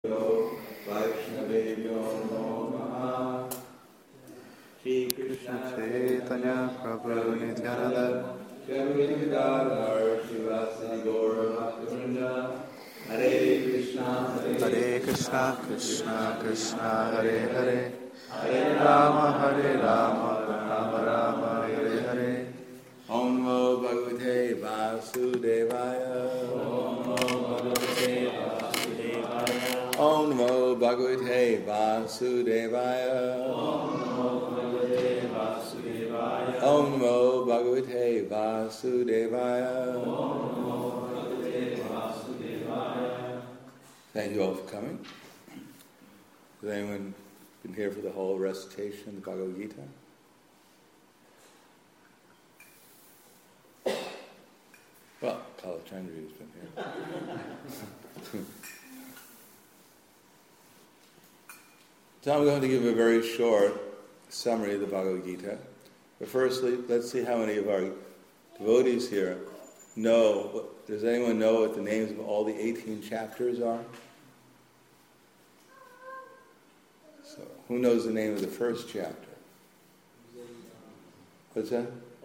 Vaishnavebhyo Namo Namaha. Shri Krishna Chaitanya Prabhu Nityananda Shri Gadadhar Srivasadi Gaura Bhaktivinoda Hare Krishna Krishna Krishna Hare Hare Hare Rama Rama Rama Hare Hare. Om Namo Bhagavate Vasudevaya. Om Namo Bhagavate Vasudevaya. Om Namo Bhagavate Vasudevaya. Thank you all for coming. Has anyone been here for the whole recitation of the Bhagavad Gita? Well, Kalachandra has been here. So I'm going to give a very short summary of the Bhagavad Gita. But firstly, let's see how many of our devotees here know. Does anyone know what the names of all the 18 chapters are? So, who knows the name of the first chapter? What's that?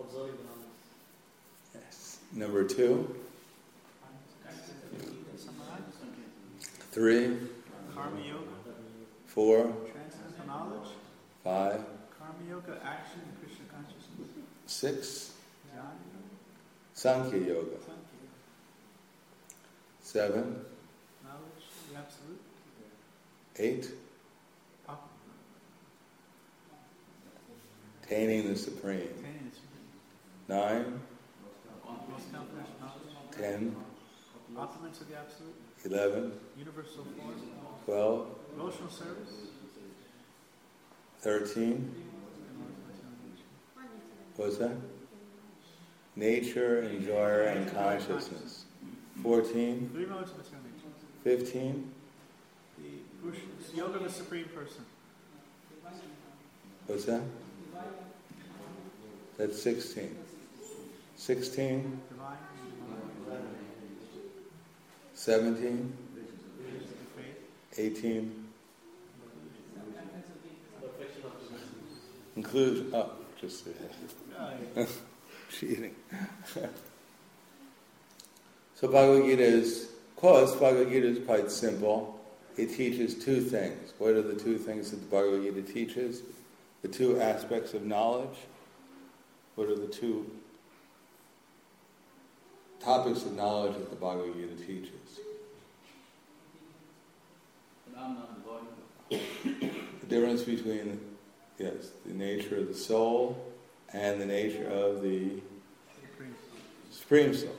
Yes. Number 2? 3? Karma Yoga. 4? Transcendental knowledge. 5? Karma Yoga, action, and Krishna consciousness. 6? Jnana Yoga. Sankhya Yoga. 7? Knowledge, the absolute. 8? Papa. Attaining the Supreme. Attaining the Supreme. 9? Most comprehensive knowledge. 10? Opulence of the absolute. 11? Universal force. 12? Devotional service. 13? What's that? Nature, enjoyer, and consciousness. 14? 3 modes of material nature. 15? The yoga of the Supreme Person. What's that? That's 16. 16? Divine. 17? Faith. 18? Include, just cheating. So Bhagavad Gita is quite simple. It teaches 2 things. What are the 2 things that the Bhagavad Gita teaches? The 2 aspects of knowledge. What are the 2 topics of knowledge that the Bhagavad Gita teaches? The difference between, the nature of the soul and the nature of the Supreme Soul.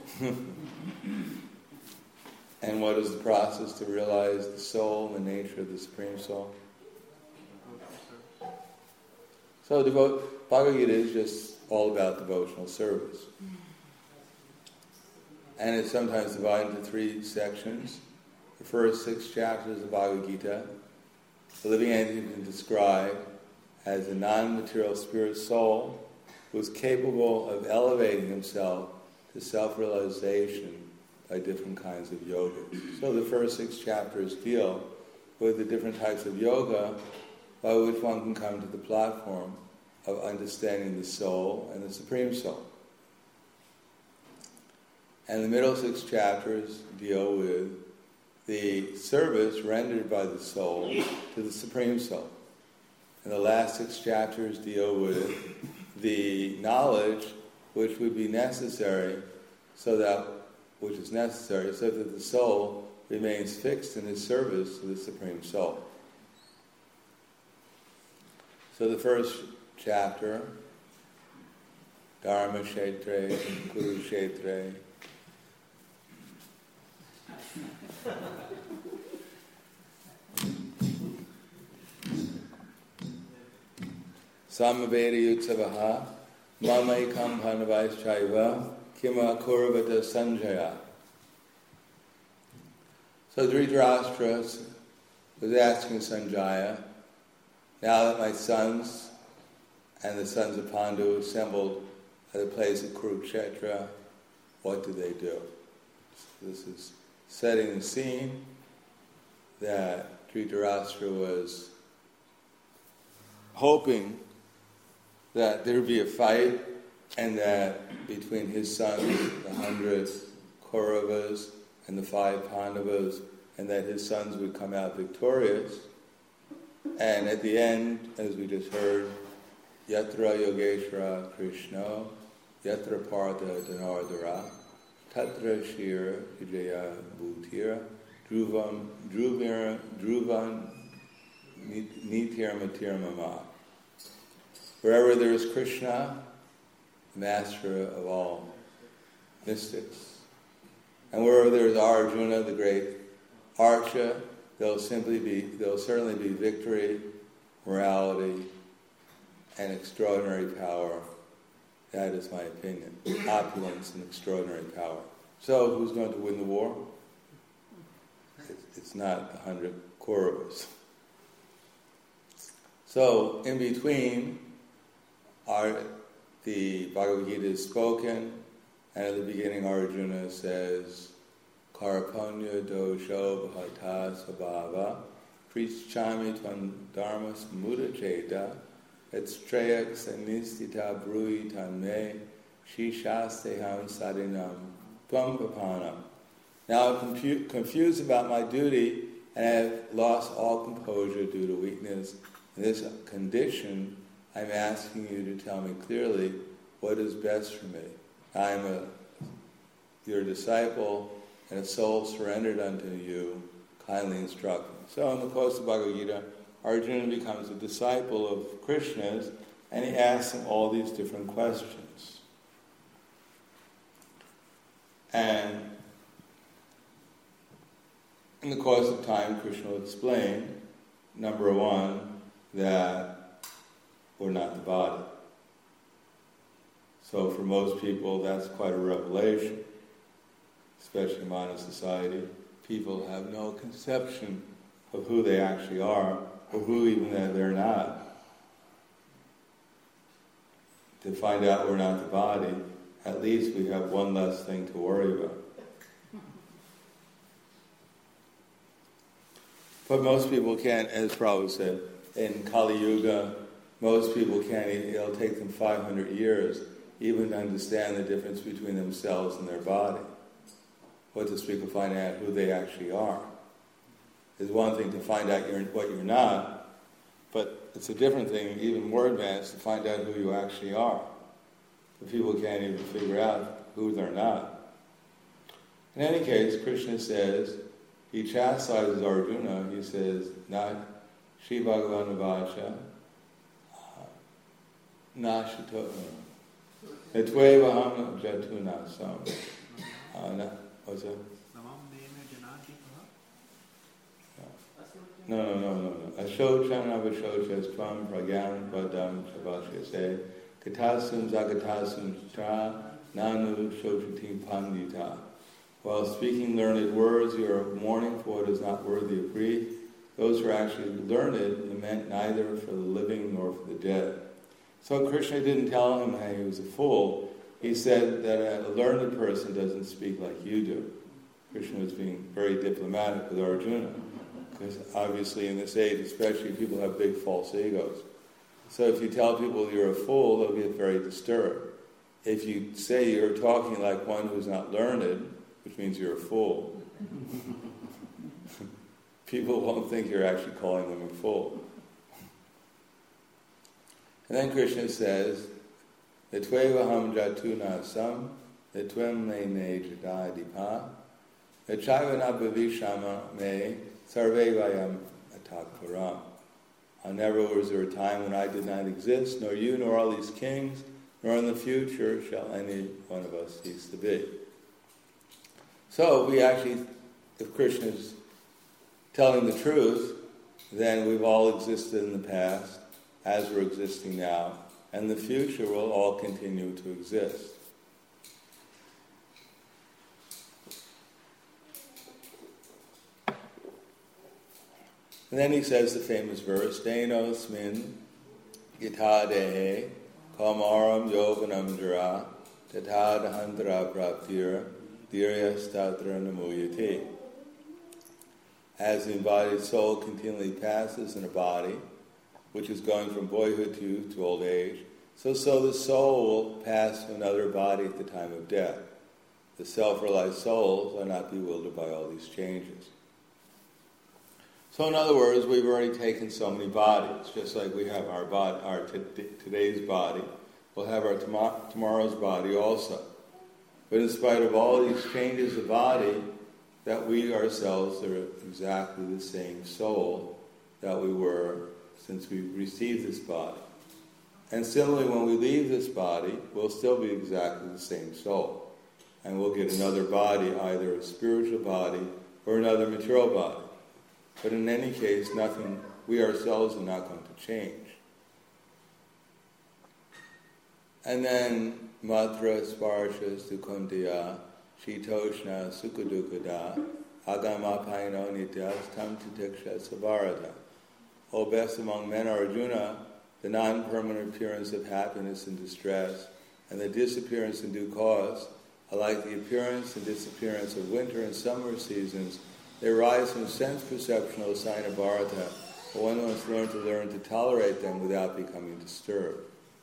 And what is the process to realize the soul and the nature of the Supreme Soul? So Bhagavad Gita is just all about devotional service. And it's sometimes divided into 3 sections. The first 6 chapters of Bhagavad Gita, the living entity is described as a non-material spirit soul who is capable of elevating himself to self-realization by different kinds of yoga. So the first 6 chapters deal with the different types of yoga by which one can come to the platform of understanding the soul and the Supreme Soul. And the middle 6 chapters deal with the service rendered by the soul to the Supreme Soul. And the last 6 chapters deal with the knowledge which would be necessary so that the soul remains fixed in its service to the Supreme Soul. So the first chapter, Dharma Kshetre, Kurukshetre, Samaveda Yutsavaha, Mamaikam Bhanavaishchaiva, Kima Kuravata Sanjaya. So Dhritarashtra was asking Sanjaya, now that my sons and the sons of Pandu assembled at the place of Kurukshetra, what do they do? So this is setting the scene that Dhritarashtra was hoping that there would be a fight and that between his sons, the 100 Kauravas and the 5 Pandavas, and that his sons would come out victorious. And at the end, as we just heard, Yatra Yogeshwara Krishna, Yatra Partha Dhanardara, Tatra Shira Vijaya Bhutira, Dhruvan Nityar Matir Mama. Wherever there is Krishna, the master of all mystics. And wherever there is Arjuna, the great Archa, there'll certainly be victory, morality, and extraordinary power. That is my opinion. Opulence and extraordinary power. So, who's going to win the war? It's not the 100 Kauravas. So, in between, the Bhagavad Gita is spoken, and at the beginning Arjuna says, Karpanya dosho bhata sabhava, prichami tvam dharmas muda cheta, et strayak sanistita brui tanme, shishasteham sadinam tvam papanam. Now I'm confused about my duty, and I have lost all composure due to weakness. In this condition, I'm asking you to tell me clearly what is best for me. I am your disciple, and a soul surrendered unto you, kindly instruct me. So in the course of Bhagavad Gita, Arjuna becomes a disciple of Krishna's, and he asks him all these different questions. And in the course of time, Krishna will explain, number one, that we're not the body. So for most people, that's quite a revelation, especially in modern society. People have no conception of who they actually are, or who even that they're not. To find out we're not the body, at least we have one less thing to worry about. But most people can't, as Prabhupada said, in Kali Yuga, most people can't, it'll take them 500 years even to understand the difference between themselves and their body. What to speak of finding out who they actually are. It's one thing to find out what you're not, but it's a different thing, even more advanced, to find out who you actually are. But people can't even figure out who they're not. In any case, Krishna says, he chastises Arjuna, he says, not Shri Bhagavan Vacha, Nashito, Etvevaham Jatuna Sam. What's that? No. Ashochan avashochas tvam pragyan padam chavashyase katasum zagatasum tra nanu shochati pandita. While speaking learned words, you are mourning for what is not worthy of grief. Those who are actually learned lament neither for the living nor for the dead. So Krishna didn't tell him how he was a fool. He said that a learned person doesn't speak like you do. Krishna was being very diplomatic with Arjuna, because obviously in this age, especially, people have big false egos. So if you tell people you're a fool, they'll get very disturbed. If you say you're talking like one who's not learned, which means you're a fool, people won't think you're actually calling them a fool. And then Krishna says, Etvevaham jatuna sam, etvam me jadadipa, echayvana bhavishama me sarve vayam atakvaram. Never was there a time when I did not exist, nor you, nor all these kings, nor in the future shall any one of us cease to be. So we actually, if Krishna is telling the truth, then we've all existed in the past, as we're existing now, and the future will all continue to exist. And then he says the famous verse, Denos min gita dehe kamaram yovanam jara tata dahandra praptira dirya statra namuyati. as the embodied soul continually passes in a body, which is going from boyhood to youth to old age, so the soul will pass to another body at the time of death. The self-realized souls are not bewildered by all these changes. So in other words, we've already taken so many bodies, just like we have our body, today's body, we'll have our tomorrow's body also. But in spite of all these changes of body, that we ourselves are exactly the same soul that we were since we received this body. And similarly, when we leave this body, we'll still be exactly the same soul. And we'll get another body, either a spiritual body or another material body. But in any case, we ourselves are not going to change. And then, Matra Sparsha Sukundaya, Shitoshna Sukadukada, Agama Paino Nityas Tam Titiksha Savarata. O best among men, Arjuna, the non-permanent appearance of happiness and distress, and the disappearance in due cause, are like the appearance and disappearance of winter and summer seasons. They arise from sense perception of the sign of Bharata, but one must learn to tolerate them without becoming disturbed.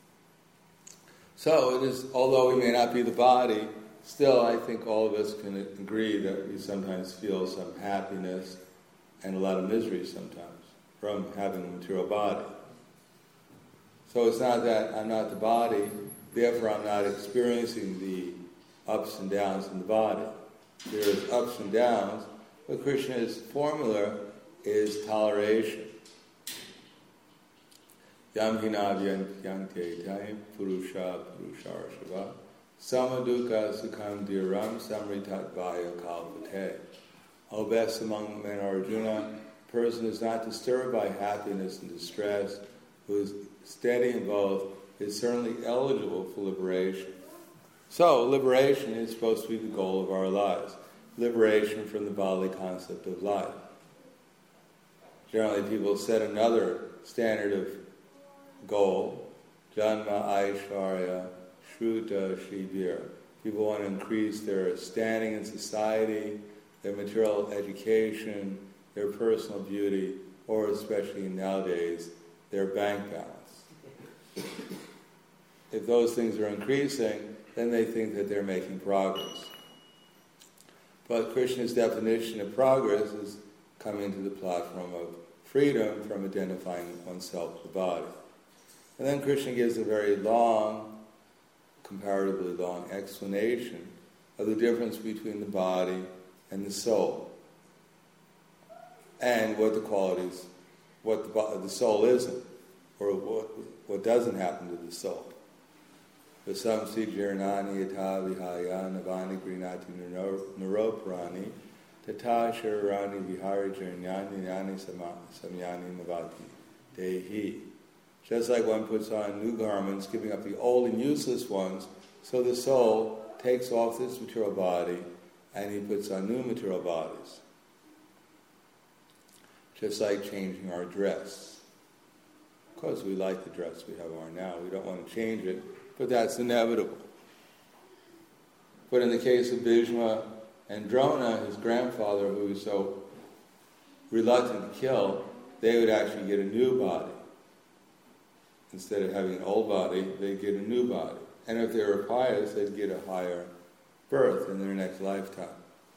So, it is, although we may not be the body, still I think all of us can agree that we sometimes feel some happiness and a lot of misery sometimes from having a material body. So it's not that I'm not the body, therefore I'm not experiencing the ups and downs in the body. There's ups and downs, but Krishna's formula is toleration. Yam hinavyan yante taim purusha purusharshava samaduka sukham dhiram samritat vaya kalpate. O best among men, Arjuna, a person is not disturbed by happiness and distress, who is steady in both, is certainly eligible for liberation. So, liberation is supposed to be the goal of our lives. Liberation from the bodily concept of life. Generally, people set another standard of goal, Janma Aishvarya Shruta Shibir. People want to increase their standing in society, their material education, their personal beauty, or especially nowadays, their bank balance. If those things are increasing, then they think that they're making progress. But Krishna's definition of progress is coming to the platform of freedom from identifying oneself with the body. And then Krishna gives a very long, comparatively long explanation of the difference between the body and the soul, and what the qualities, what the soul isn't, or what doesn't happen to the soul. Vasamsi jirnani yata vihaya navani grinati naroprani tata sharani vihari jirnani nani samyani navati dehi. Just like one puts on new garments, giving up the old and useless ones, so the soul takes off this material body and he puts on new material bodies. Just like changing our dress. Of course, we like the dress we have on now. We don't want to change it, but that's inevitable. But in the case of Bhishma and Drona, his grandfather, who was so reluctant to kill, they would actually get a new body. Instead of having an old body, they'd get a new body. And if they were pious, they'd get a higher birth in their next lifetime.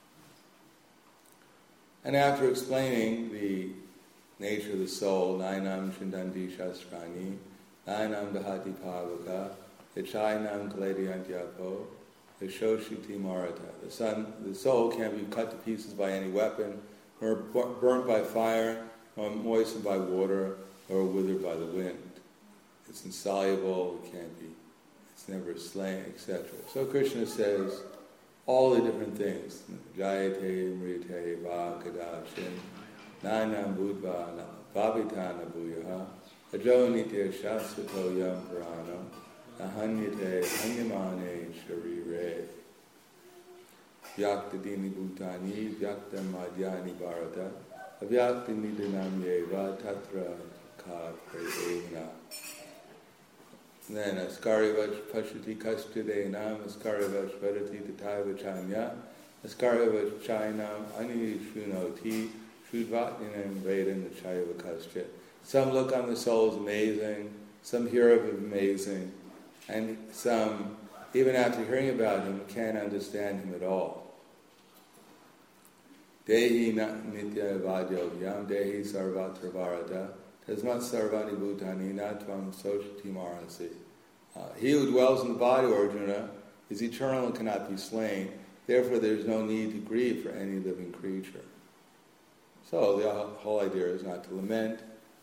And after explaining the nature of the soul, Nainam Chindandi Shastrani, Nainam Dahati Pavaka, Yachainam Kalediyantyapo, Yashoshiti Marata. The soul can't be cut to pieces by any weapon, nor burnt by fire, nor moistened by water, or withered by the wind. It's insoluble, it can't be, it's never slain, etc. So Krishna says all the different things. Jayate, Mrite, Va, Kadachin, Nanam Budva, Bhavitana Bhuyaha, Ajo Nitya Shasvato Yam Purana, Ahanyate, Hanyamane, Sharire, Vyaktadini Bhutani, Vyaktam Madhyani Bharata, Avyakti Nidanam Yeva, Tatra Ka Prayevna. Then Askarivach Pashati Kastyadenam, Askarivach Vedati Tataiva Chanya, Askarivach Chainam Ani Shrunoti, Shrudvatnanam Vedan Chaiva Kaschit. Some look on the soul as amazing, some hear of him amazing, and some, even after hearing about him, can't understand him at all. Dehi nitya vadyogyam, dehi sarvatra varada, tasmat sarvani bhutani na tvam sochati marhasi. He who dwells in the body, Arjuna, is eternal and cannot be slain. Therefore, there is no need to grieve for any living creature. So the whole idea is not to lament.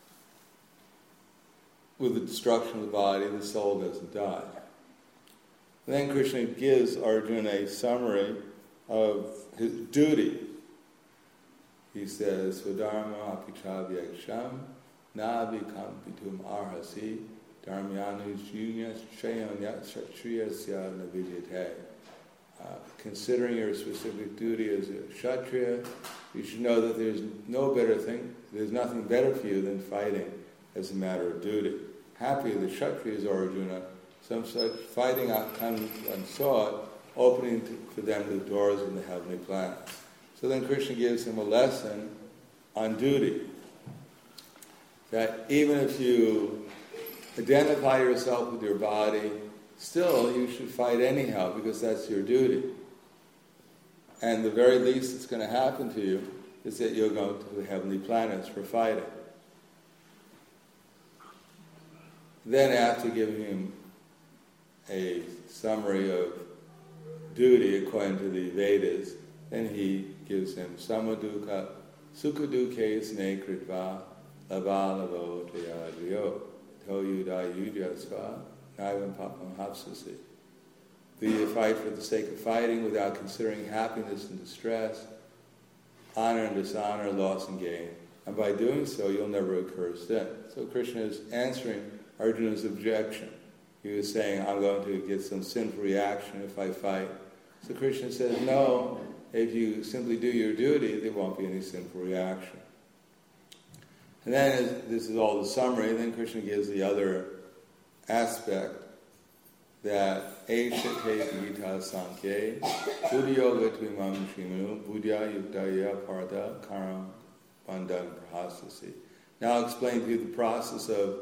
With the destruction of the body, the soul doesn't die. And then Krishna gives Arjuna a summary of his duty. He says, Swadharma apichavyaksham navikampitum arhasi dharmyanus yunyas chayanya kshatriyasya navidyate. Considering your specific duty as a kshatriya, you should know that there's no better thing, there's nothing better for you than fighting as a matter of duty. Happy the kshatriyas, Arjuna, some such fighting outcome unsought, opening for them the doors in the heavenly planets. So then Krishna gives him a lesson on duty. That even if you identify yourself with your body, still you should fight anyhow because that's your duty. And the very least that's going to happen to you is that you'll go to the heavenly planets for fighting. Then after giving him a summary of duty according to the Vedas, then he gives him Samaduka Sukaduke Sne Kritva Lavalavo Tayadriyo Toyuda Yudhyasva Naivam Papam Hapsasi. Do you fight for the sake of fighting without considering happiness and distress, honor and dishonor, loss and gain? And by doing so, you'll never incur sin. So Krishna is answering Arjuna's objection. He was saying, I'm going to get some sinful reaction if I fight. So Krishna says, no, if you simply do your duty, there won't be any sinful reaction. And then, this is all the summary, and then Krishna gives the other aspect, that Aishate Gita Sankhye, Buddha Yoga Tvimam Shimanu, Buddha Yuktaya Partha Karam Bandhan Prahasasi. Now I'll explain to you the process of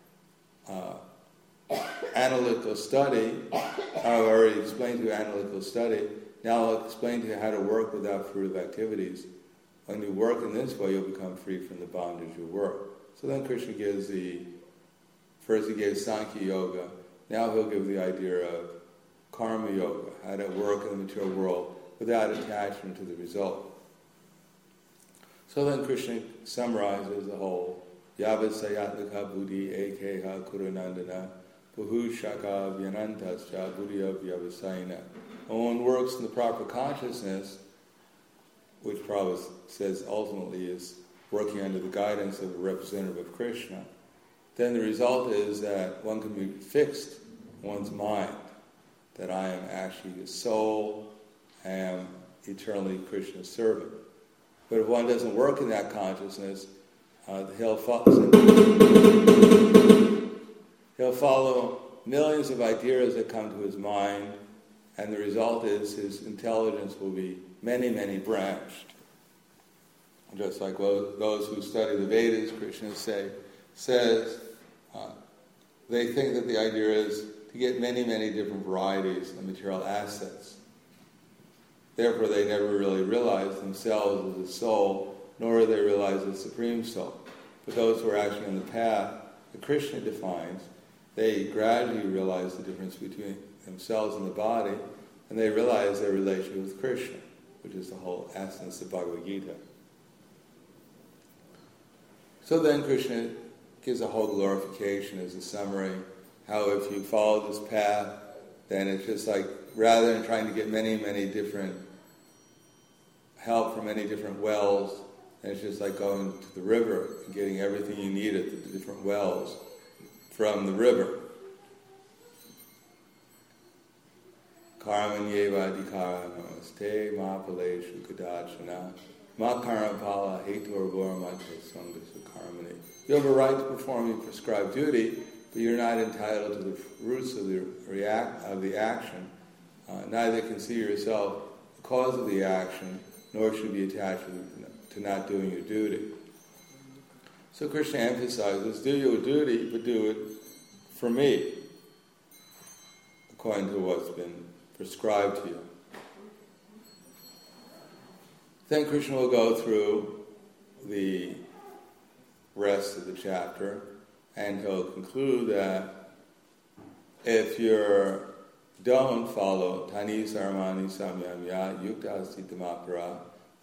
analytical study. I've already explained to you analytical study. Now I'll explain to you how to work without fruitive activities. When you work in this way, you'll become free from the bondage of work. So then Krishna gives first he gave Sankhya Yoga. Now he'll give the idea of Karma Yoga, how to work in the material world without attachment to the result. So then Krishna summarizes the whole Yavat Sayatmaka Buddhi Ekeha Kurunandana Puhu Shaka Vyanantascha Buddhya Vyavasayana. When one works in the proper consciousness, which Prabhupada says ultimately is working under the guidance of a representative of Krishna, then the result is that one can be fixed in one's mind, that I am actually a soul, I am eternally Krishna's servant. But if one doesn't work in that consciousness, he'll follow millions of ideas that come to his mind, and the result is his intelligence will be many, many branched. Just like those who study the Vedas, Krishna says, they think that the idea is to get many, many different varieties of material assets. Therefore, they never really realize themselves as a soul, nor do they realize the Supreme Soul. But those who are actually on the path that Krishna defines, they gradually realize the difference between themselves and the body, and they realize their relationship with Krishna, which is the whole essence of Bhagavad Gita. So then Krishna gives a whole glorification as a summary, how if you follow this path, then it's just like, rather than trying to get many, many different help from many different wells, and it's just like going to the river and getting everything you need at the different wells from the river. Karmanyeva adhikara namaste mahapaleshu kadachana makarapala hetur vormata sangasa karmane. You have a right to perform your prescribed duty, but you're not entitled to the fruits of the action. Neither can see yourself the cause of the action, nor should be attached to to not doing your duty. So Krishna emphasizes, do your duty, but do it for me, according to what's been prescribed to you. Then Krishna will go through the rest of the chapter, and he'll conclude that if you don't follow Tani Sarmani Samyamya Yukta Siddhamapara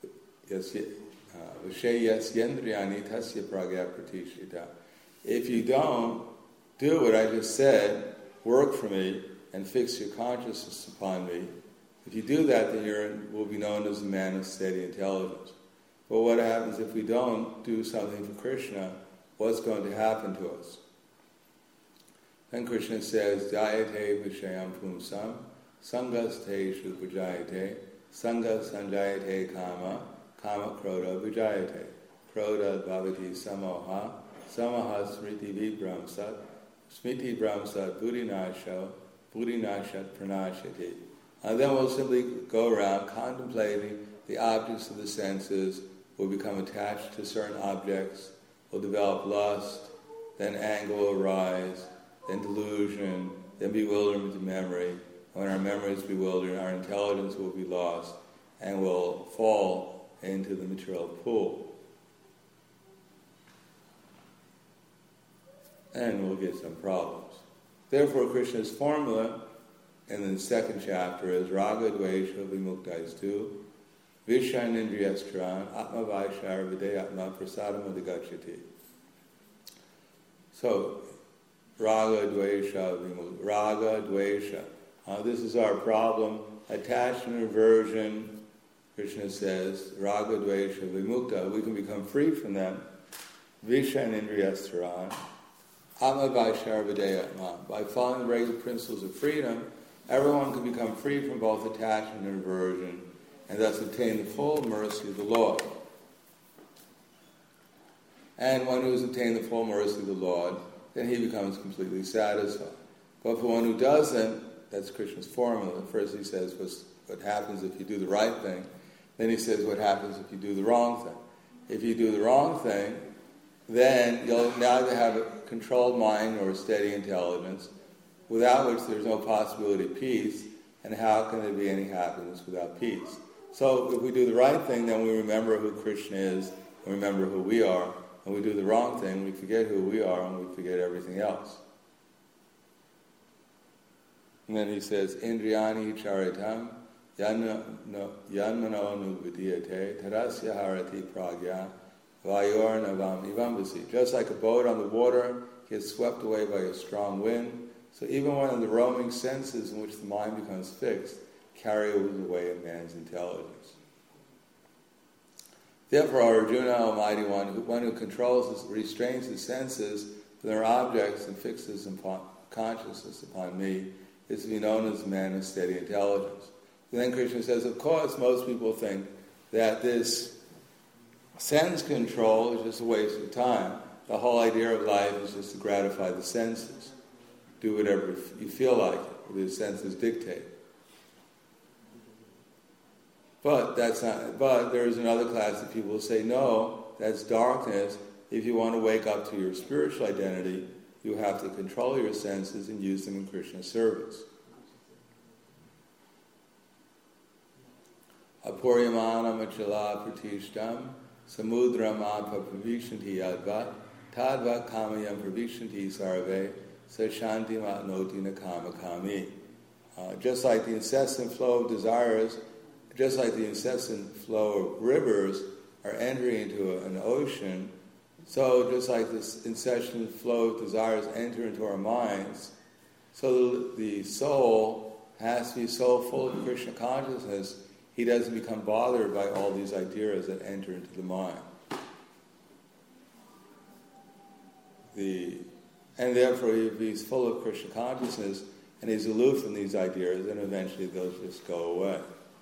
Vishayas Yendriyani Tasya Pragya Pratishita, if you don't do what I just said, work for me, and fix your consciousness upon me, if you do that, then you will be known as a man of steady intelligence. But what happens if we don't do something for Krishna? What's going to happen to us? Then Krishna says, Jayate Vishayam Pumsam, Sangas Te Shupajayate, Sangas Sanjayate Kama, Kama Kroda Vijayate, Kroda Bhavati Samoha, Samaha Smriti Vibramsat, Smriti Bramsat Buddhinasho, Buddhinashat Pranashati. And then we'll simply go around contemplating the objects of the senses. We'll become attached to certain objects. We'll develop lust, then anger will arise, then delusion, then bewilderment of memory. And when our memory is bewildered, our intelligence will be lost, and we'll fall into the material pool. And we'll get some problems. Therefore, Krishna's formula in the second chapter is Raga Dvesha Vimuktaisthu Vishan Indriyastran Atma Vaishar Vidayatma Prasadamudagachati. So, Raga Dvesha Vimukta. Raga Dvesha. This is our problem. Attachment, aversion, Krishna says, Raga Dvesha Vimukta. We can become free from them. Vishan Indriyastran Atma Vaishar Vidayatma. By following the regular principles of freedom, everyone can become free from both attachment and aversion, and thus obtain the full mercy of the Lord. And one who has obtained the full mercy of the Lord, then he becomes completely satisfied. But for one who doesn't, that's Krishna's formula. First he says what happens if you do the right thing. Then he says what happens if you do the wrong thing. If you do the wrong thing, then you'll neither have a controlled mind nor a steady intelligence, without which there's no possibility of peace, and how can there be any happiness without peace? So if we do the right thing, then we remember who Krishna is, and remember who we are, and we do the wrong thing, we forget who we are, and we forget everything else. And then he says, Indriyani charitam yanmano nuvidiyate tarasya harati pragya vayor navam ivambasi. Just like a boat on the water gets swept away by a strong wind, so even one of the roaming senses in which the mind becomes fixed carry away a man's intelligence. Therefore, Arjuna, Almighty One who controls, restrains his senses from their objects and fixes consciousness upon me, is to be known as a man of steady intelligence. And then Krishna says, of course, most people think that this sense control is just a waste of time. The whole idea of life is just to gratify the senses. Do whatever you feel like, the senses dictate. But that's not. But there is another class of people who say, no, that's darkness. If you want to wake up to your spiritual identity, you have to control your senses and use them in Krishna's service. Apuryamana machala pratishtam samudram apa pravishanti yadvat tadvat kamayam pravishanti sarve sashanti matnoti nakama kami. Just like the incessant flow of desires, just like the incessant flow of rivers are entering into an ocean, so just like this incessant flow of desires enter into our minds, so the soul has to be so full of Krishna consciousness, he doesn't become bothered by all these ideas that enter into the mind. And therefore, if he's full of Krishna consciousness and he's aloof from these ideas, then eventually they'll just go away.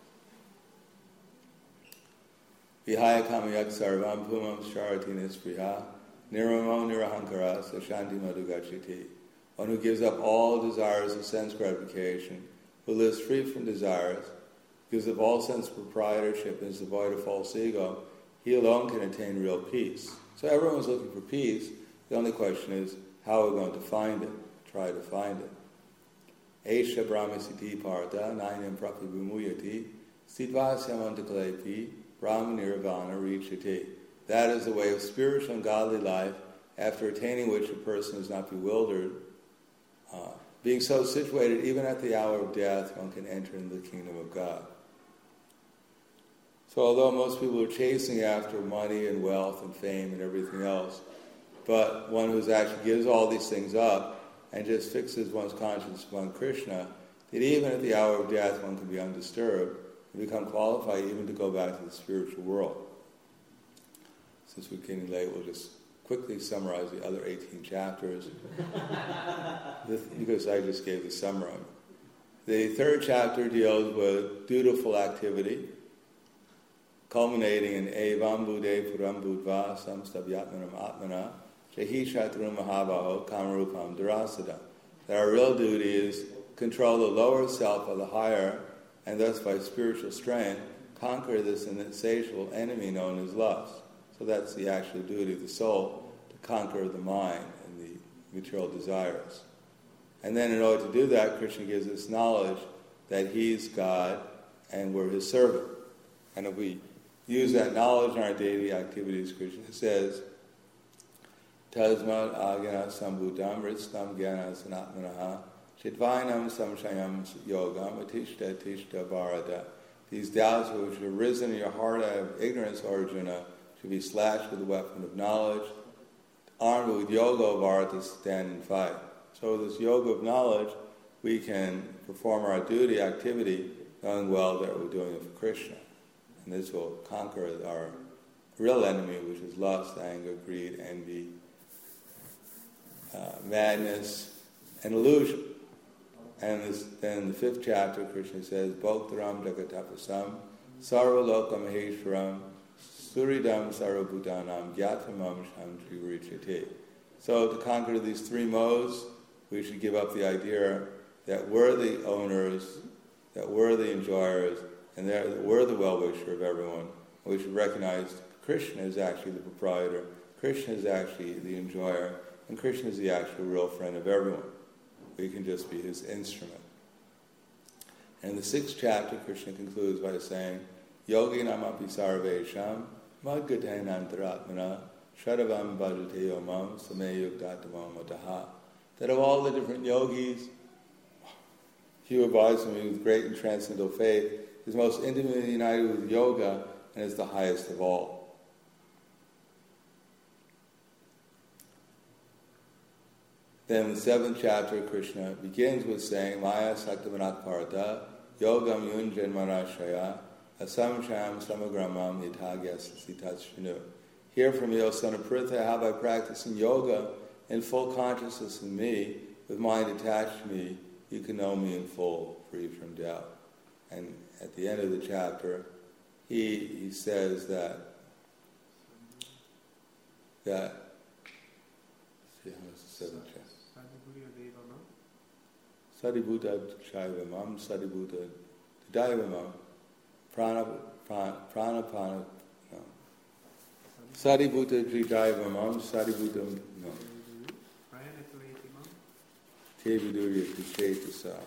Vihaya kamayak sarvam pumam sharati nispriha niramo nirahankara sashanti madhugachiti. One who gives up all desires of sense gratification, who lives free from desires, gives up all sense of proprietorship, and is devoid of false ego, he alone can attain real peace. So everyone's looking for peace. The only question is, how are we going to find it? Try to find it. Esha brahmasiti partha nainam prapibhumuyati siddhvasyamantakalepi brahmanirvana richati. That is the way of spiritual and godly life, after attaining which a person is not bewildered. Being so situated, even at the hour of death, one can enter into the kingdom of God. So although most people are chasing after money and wealth and fame and everything else, but one who actually gives all these things up and just fixes one's conscience upon Krishna, that even at the hour of death one can be undisturbed and become qualified even to go back to the spiritual world. Since we're getting late, we'll just quickly summarize the other 18 chapters because I just gave the summary. The third chapter deals with dutiful activity, culminating in Evam Bude Puram Budva Samstavyatmanam Atmana Jehi Shatru Mahavaho Kamarupam Durasada. That our real duty is control the lower self of the higher, and thus by spiritual strength conquer this insatiable enemy known as lust. So that's the actual duty of the soul, to conquer the mind and the material desires. And then in order to do that, Krishna gives us knowledge that He's God and we're His servant. And if we use that knowledge in our daily activities, Krishna says, Tasmat agana sambhutam ritstam gyana sanatmanaha chidvainam samshayam yogam atishta tishta bharata. These doubts which have risen in your heart out of ignorance, Arjuna, should be slashed with the weapon of knowledge, armed with yoga of Bharata, stand and fight. So with this yoga of knowledge, we can perform our duty, activity, knowing well that we're doing it for Krishna. And this will conquer our real enemy, which is lust, anger, greed, envy, madness, and illusion. And then in the fifth chapter, Krishna says, Bhoktaram jagatapasam sarvalokam maheshwaram suridam sarvabhutanam gyathamam shamtrivrichate. So to conquer these three modes, we should give up the idea that we're the owners, that we're the enjoyers, and that we're the well-wisher of everyone. We should recognize Krishna is actually the proprietor, Krishna is actually the enjoyer, and Krishna is the actual real friend of everyone. We can just be His instrument. And in the sixth chapter, Krishna concludes by saying, Yogi namapi sarvesham madgaten antaratmana shadavam bhajate yomam sameyuktatamam mataha. That of all the different yogis, he who abides with me with great and transcendental faith is most intimately united with yoga and is the highest of all. Then in the seventh chapter, Krishna begins with saying, Maya Saktamanat Parata, Yogam Yunjan Marashaya, Asamsham Samagramam Yitagyas Sitatshinu. Hear from me, O son of Pritha, how by practicing yoga in full consciousness in me, with mind attached to me, you can know me in full, free from doubt. And at the end of the chapter, he says that see how it's the seventh chapter. Sadibhuta Shaivamam, Sadibhuta Daivamam, Prana, no. Sadibhuta Daivamam, Sadibhuta, no. Tevidurya Tichetasa.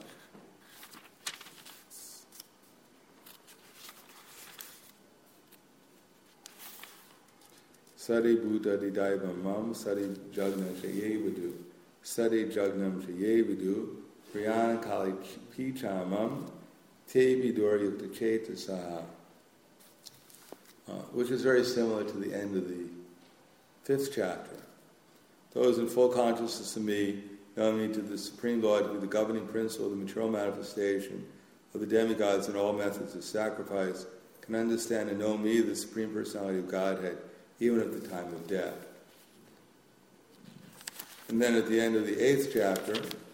Sadibhuta Daivamam, Sadi Jagna Shayevadu, Sadi Jagnam Shayevadu, Priyana Kali Pichamam, Te Vidur Yukta Chetasaha, which is very similar to the end of the fifth chapter. Those in full consciousness of me, knowing me to the Supreme Lord to be the governing principle of the material manifestation of the demigods and all methods of sacrifice, can understand and know me, the Supreme Personality of Godhead, even at the time of death. And then at the end of the eighth chapter,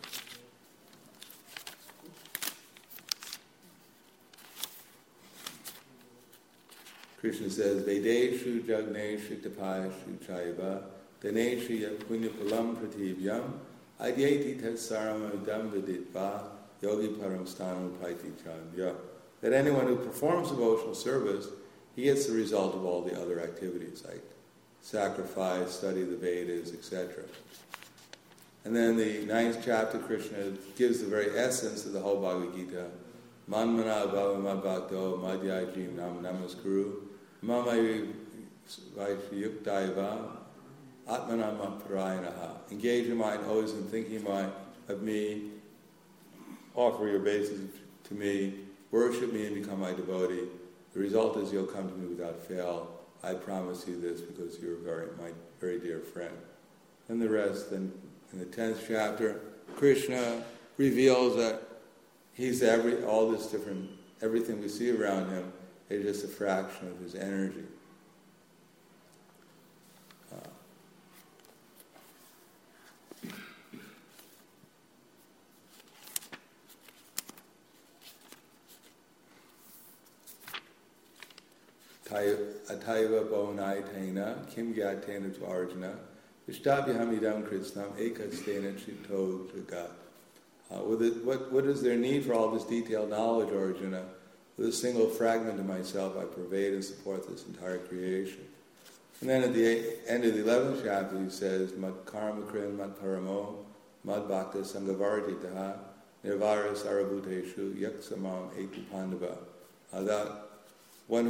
Krishna says, Vedeshu Jagneshu Tapayashu Chaiva Daneshu Punyapalam Pratibhyam Adyeti Tatsaram Idam Viditva Yogi Param Stanam Paiti Chandya. That anyone who performs devotional service he gets the result of all the other activities, like sacrifice, study the Vedas, etc. And then the 9th chapter, Krishna gives the very essence of the whole Bhagavad Gita. Manmana bhava bhakto madhyaji nam namaskuru mamayi vaishyuktaiva atmanama parayanaha. Engage your mind always in thinking of me, offer your obeisance to me, worship me and become my devotee. The result is you'll come to me without fail. I promise you this because you're my very dear friend. And the rest, then in the 10th chapter, Krishna reveals that he's everything we see around him is just a fraction of his energy. Ataiva bonaitena kim gyatena tvarjana vishtabhyahamidam krishnam ekastena chito jagat. What is their need for all this detailed knowledge, Arjuna? With a single fragment of myself I pervade and support this entire creation. And then at the end of the 11th chapter he says, Mat karma krin mat paramo mad bhakta sangavarjitaha nirvara sarabhuteshu yaksamam etu pandava. That one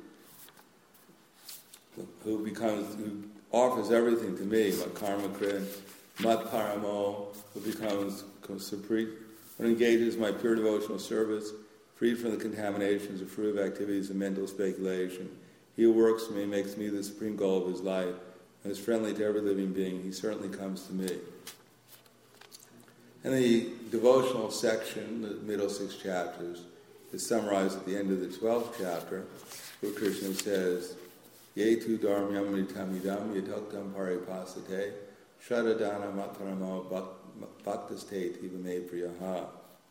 who offers everything to me, mat karma krin mat paramo, who becomes supreme, who engages my pure devotional service, freed from the contaminations of fruitive activities and mental speculation. He who works for me makes me the supreme goal of his life, and is friendly to every living being. He certainly comes to me. And the devotional section, the middle 6 chapters, is summarized at the end of the 12th chapter, where Krishna says, Ye tu dharmyam ritamidam yatoktam paripasate shradadana mataramo bhaktaste tivame priyaha.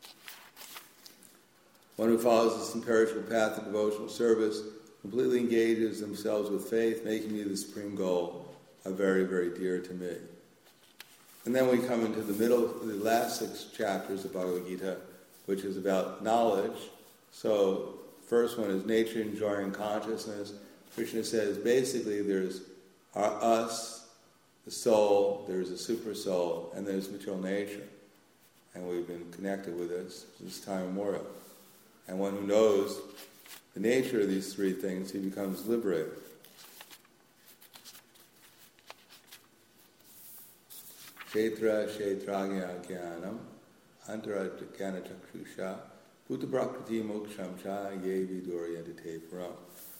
One who follows this imperishable path of devotional service completely engages themselves with faith, making me the supreme goal, are very, very dear to me. And then we come into the last 6 chapters of Bhagavad Gita, which is about knowledge. So, first one is nature enjoying consciousness. Krishna says basically there's us, the soul, there's a super soul, and there's material nature. And we've been connected with this time immemorial. And one who knows the nature of these 3 things, he becomes liberated. Kshetra kshetragya jnanam antarajnana chakshusha bhuta prakriti moksham cha ye viduryantate param.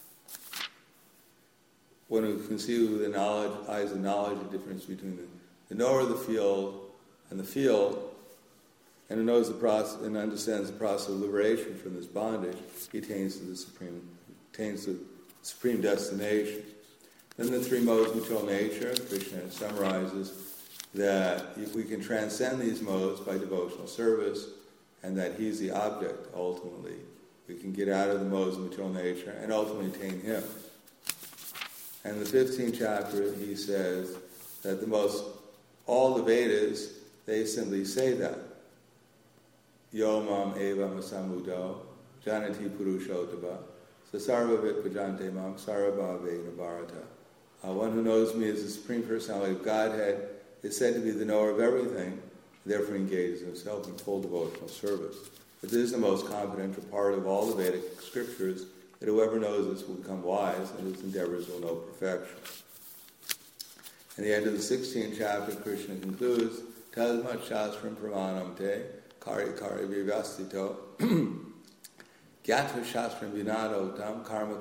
One who can see with the eyes of knowledge the difference between the knower of the field, and who knows the process and understands the process of liberation from this bondage, he attains the supreme destination. Then the 3 modes of material nature, Krishna summarizes that if we can transcend these modes by devotional service, and that he's the object ultimately, we can get out of the modes of material nature and ultimately attain him. And in the 15th chapter he says that all the Vedas, they simply say that. Yo mam eva masamudo janati purushottama sasarva vitpajante mam sarabhavena bharata. One who knows me as the Supreme Personality of Godhead is said to be the knower of everything, therefore engages himself in full devotional service. But this is the most confidential part of all the Vedic scriptures, that whoever knows this will become wise, and his endeavors will know perfection. In the end of the 16th chapter, Krishna concludes, Tasmat shastram pramanam te kari kari vivastito gyatva shastram vinadotam karma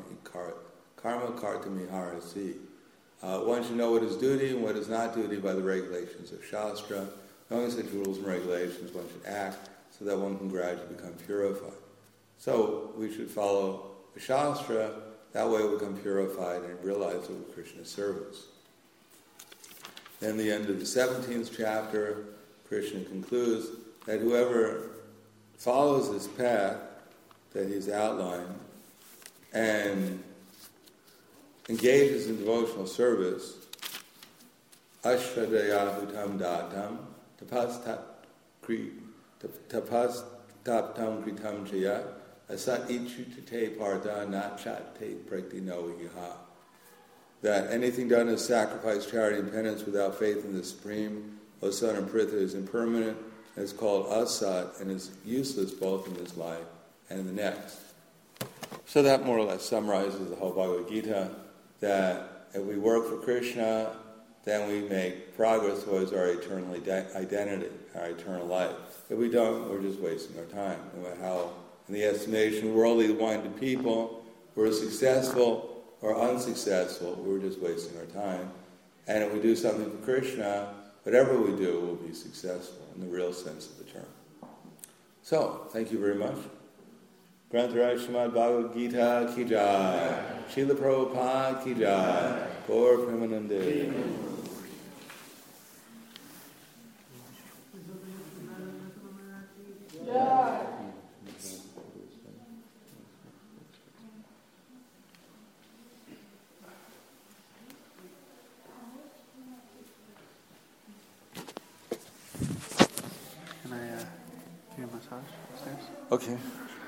kartamiharasi. One should know what is duty and what is not duty by the regulations of Shastra. Knowing such rules and regulations, one should act so that one can gradually become purified. So we should follow the Shastra, that way we become purified and realize that we're Krishna's servants. Then the end of the 17th chapter, Krishna concludes that whoever follows this path that he's outlined and engages in devotional service, ashvadayahutam datam tapastaptam kritam jaya asat ichu te parda nachat te prakti no iha. That anything done as sacrifice, charity, and penance without faith in the Supreme, Asat and Pritha, is impermanent, and is called asat, and is useless both in this life and in the next. So that more or less summarizes the whole Bhagavad Gita, that if we work for Krishna, then we make progress towards our eternal identity, our eternal life. If we don't, we're just wasting our time. No matter how, in the estimation of worldly-minded people, we're successful or unsuccessful, we're just wasting our time. And if we do something for Krishna, whatever we do will be successful in the real sense of the term. So, thank you very much. Grantaraj Srimad Bhagavad Gita ki jai. Srila Prabhupada ki jai. Gaur Premanande. Can I give you a massage upstairs? Okay.